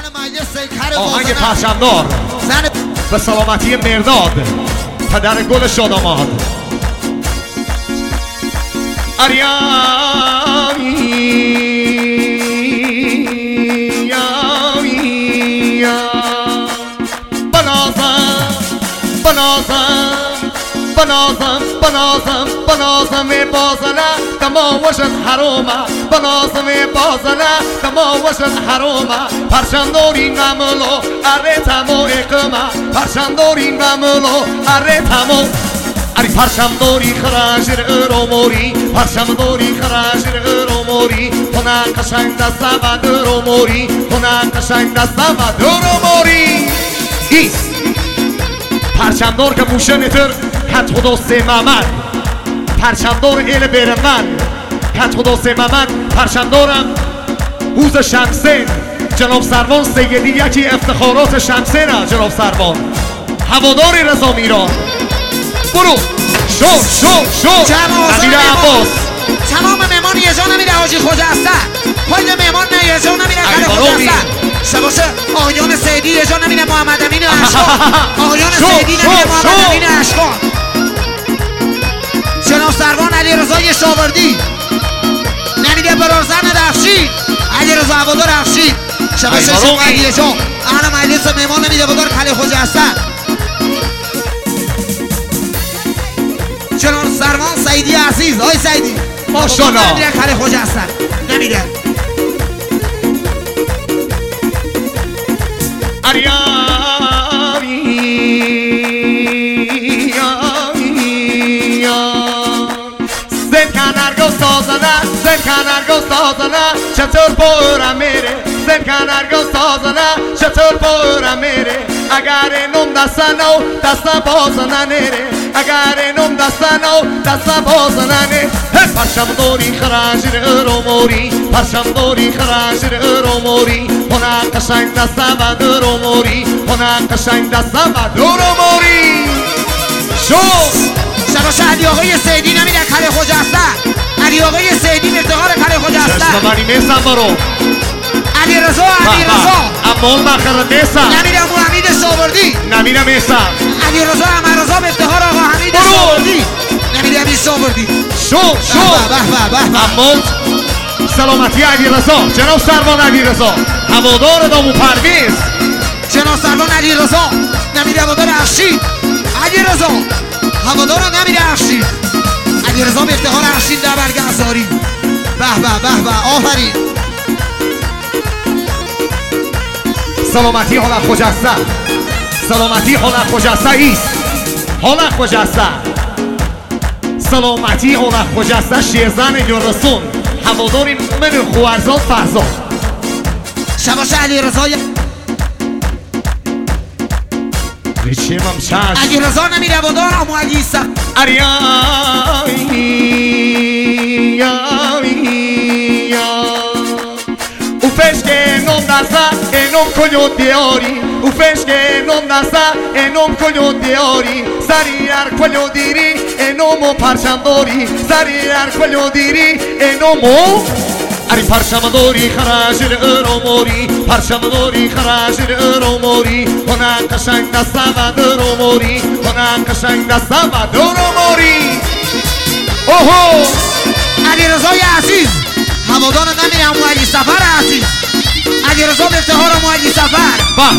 آهنگ پرچمدار به سلامتی مرداد پدر گل شاداماد. بنازم بازنه دماوشت حرومه بنازم بازنه دماوشت حرومه پرچمداری نملو اره تمو اقمه پرچمداری نملو اره تمو اری پرچمداری خراجر اروموری پرچمداری خراجر اروموری خونه قشنگ دسته و دروموری خونه قشنگ دسته و دروموری ایست پرچمدار که موشه نتر کت خدا سه محمد پرچمدار ایل بیرمن کت خدا سه محمد پرچمدارم حوز شمسین جناب سروان سیدی یکی افتخارات شمسینه جناب سروان هواداری رضا میران برو شو نمیر عباس تمام مهمان یه جا نمیره حاجی خجسته کل مهمان نه یه جا نمیره خیلی خجسته شباشه آقایان سیدی یه جا نمیره محمد امین اشکان آقایان سیدی نمیره محمد امین اشکان جناب سروان علی رضای شاوردی نمیره برارزن دخشی علی رضا هوادار افشین شباشه شما یه جا اهل مجلس مهمان نمیره هوادار خیلی خجسته جناب سروان سیدی عزیز آی سیدی ماشاءالله نمیره خیلی خجسته نمیره کنرگو سازنه چطور پورم میره زن کنرگو سازنه چطور پورم میره اگر نم دستنو دست بازنه نره اگر نم دستنو دست بازنه نره پرچمداری خراجر اروموری پرچمداری خراجر اروموری خونه قشنگ دست و دروموری خونه قشنگ دست و دروموری شو شباشه علی آقای سیدی نمیره کل خجسته علی آقای سیدی مفتخار کل خجسته چشمانی میسم برو علی رضا امال بخر میسم نمیره امو حمید شاوردی نمیره میسم علی رضا امو رضا مفتخار آقا حمید شاوردی نمیره حمید شاوردی شو امال سلامتی علی رضا جناب سروان علی رضا هوادار دامو پرویز جناب سروان علی رضا نمیره هوادار افشین علی رضا هوادار نمیره افشین علی رضا به افتخار افشین در برگزاری به آفرین سلامتی حالا خجسته سلامتی حالا خجسته ایست حالا خجسته سلامتی حالا خجسته شیرزن یورسون هواداری من خوارزاد فرزاد شباشه علی رضا ریچیمم چشم علی رضا نمیره هوادار امو علی سب o pesce non da sa e non coglio di ori o pesce non da sa e non coglio di ori sariar quello diri e non mo parchandori sariar quello diri e non mo اری پرچمداری خراجر اروموری پرچمداری خراجر اروموری خونه قشنگ دسته و دروموری خونه قشنگ دسته و دروموری اوهو علی رضای عزیز هوادار نمیره امو علی سفر عزیز علی رضا به افتخار امو علی سفر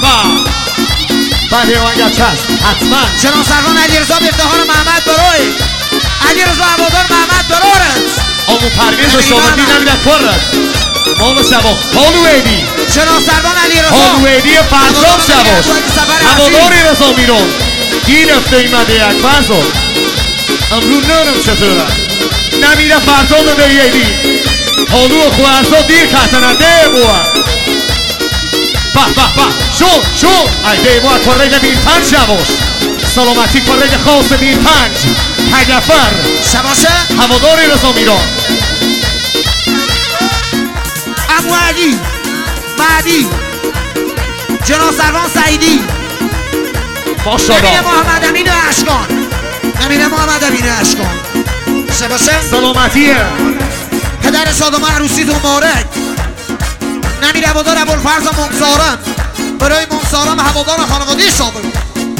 بله وانگه چشم حتما جناب سروان علی رضا به افتخار محمد بروی علی رضا هوادار محمد برورت امو پرویز و شاوردی نمیده کرد مالو شبا حالو ایدی جناب سروان علی رضا حالو ایدی فرزام شباش هواداری رضا میرون گیرفته ایمده یک فرزام امرو نرم چطوره نمیره فرزام ده ایدی حالو خوارزا دیر کتننده بوا شو ایده بوا کرده بین پنج شباش سلامتی کرده خاص بین پنج هگفر شباشه هواداری رضا میران امو علی مهدی جناب سروان سعیدی ماشاءالله نمیره محمد امین اشکان نمیره محمد امین اشکان شباشه سلامتیه پدر شادامه عروسی تو مبارک نمیره هوادار ابوالفرز ممسارم برای منصارم هوادار خانواده شاوردی.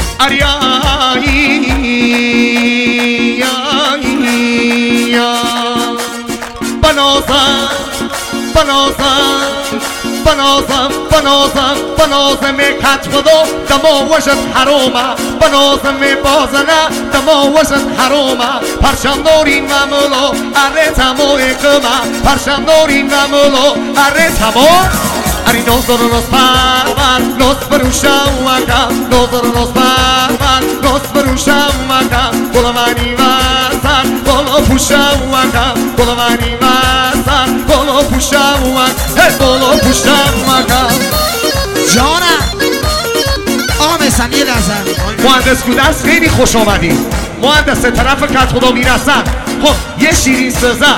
بنازم کت خدا دما وشت حرومه بنازم بازنه دما وشت حرومه پرشم دارین و ملو اره تمو اقمه پرشم دارین و ملو اره تمو اری نوزر روز پرور نوز بروشم وکم نوزر روز پرور نوز بروشم وکم بلوانی وزر بلو پوشم وکم بلوانی وزر بلو پوشم وکم بلو پوشم وکم جانم آقا میسم یه لحظه مهندس گودرز خیلی خوش آمدی مهندس طرف کت خدا میرسن خب یه شیرین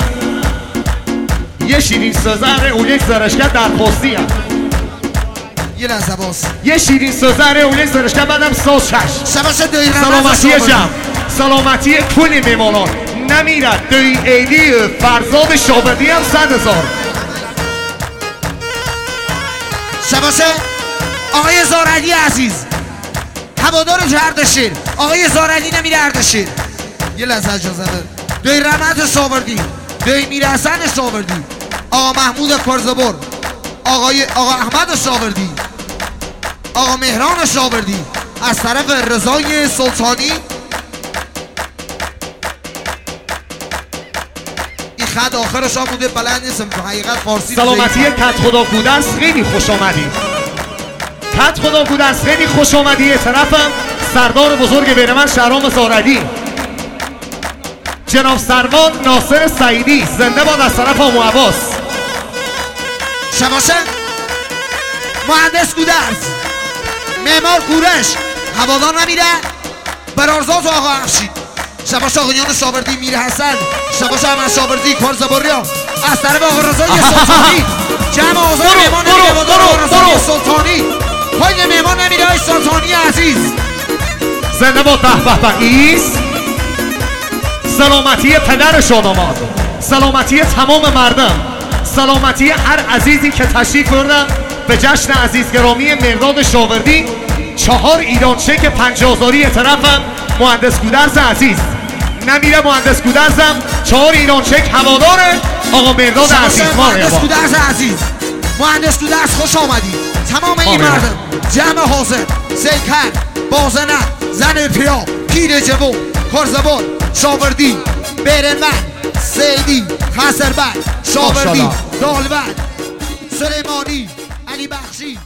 سزر اون یک زرشکت درخواستی هم یه لحظه باز یه شیرین سزر اون یک زرشکت بعدم ساز چشم شباش دوی سلامتی جمع سلامتی کل میمانان نمیرد دوی ایدی فرزاد شاوردی هم 100,000 شباش آقای زارعلی عزیز هوادار اردشیر آقای زارعلی نمیره اردشیر یه لحظه اجازه بده دوی رحمت شاوردی دوی میرحسن شاوردی آقا محمود کرزبر آقا احمد شاوردی آقا مهران شاوردی از طرف رضای سلطانی این خط آخرش هم بوده بلند نیستم تو حقیقت فارسی سلامتی کت خدا گودرز خیلی خوش آمدی کت خدا گودرز خیلی خوش آمدی طرفم سردار بزرگ بیرمن شهرام زارعلی جناب سروان ناصر سعیدی زنده باد از طرف آمو عباس شباشه مهندس گودرز معمار کورش هوادار نمیره برارزاد و آقا افشید شباشه آقایان شاوردی میر حسن شباشه احمد شاوردی کارزبوریا از طرف آقا رضای سلطانی جمع آزار مهمان نمیره هوادار آقا رضای سلطانی پای مهمان نمیره های سلطانی عزیز زنده باد به ایست سلامتی پدر شاداماد سلامتی تمام مردم سلامتی هر عزیزی که تشریف بردن به جشن عزیز گرامی مرداد شاوردی 4 ایران چک 50,000 طرفم مهندس گودرز عزیز نمیره مهندس گودرزم 4 ایران چک هواداره آقا مرداد عزیز مهندس گودرز عزیز مهندس گودرز خوش آمدی تمام این مردم جمع حاضر سیکر بازنه زن پیا پیر جوون کرزبان شاوردی بیرنمن سیدی خسربند شاوردی دالبند سلیمانی علی بخشی